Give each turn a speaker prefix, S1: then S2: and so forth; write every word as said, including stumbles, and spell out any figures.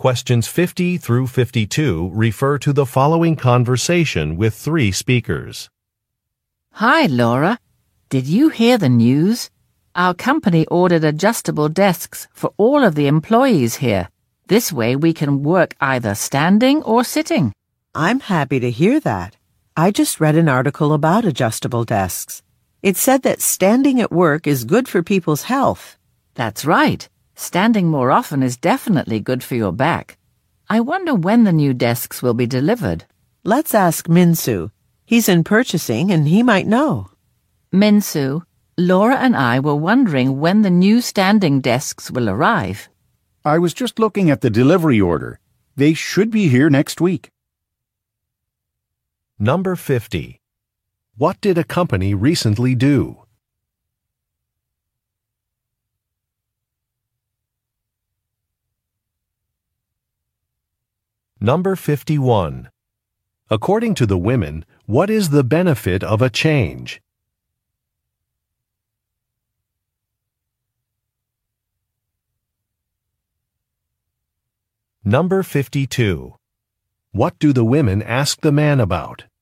S1: Questions fifty through fifty-two refer to the following conversation with three speakers.
S2: Hi, Laura. Did you hear the news? Our company ordered adjustable desks for all of the employees here. This way we can work either standing or sitting.
S3: I'm happy to hear that. I just read an article about adjustable desks. It said that standing at work is good for people's health.
S2: That's right. Standing more often is definitely good for your back. I wonder when the new desks will be delivered.
S3: Let's ask Minsu. He's in purchasing and he might know.
S2: Minsu, Laura and I were wondering when the new standing desks will arrive.
S4: I was just looking at the delivery order. They should be here next week.
S1: Number fifty. What did a company recently do? Number fifty-one. According to the women, what is the benefit of a change? Number fifty-two. What do the women ask the man about?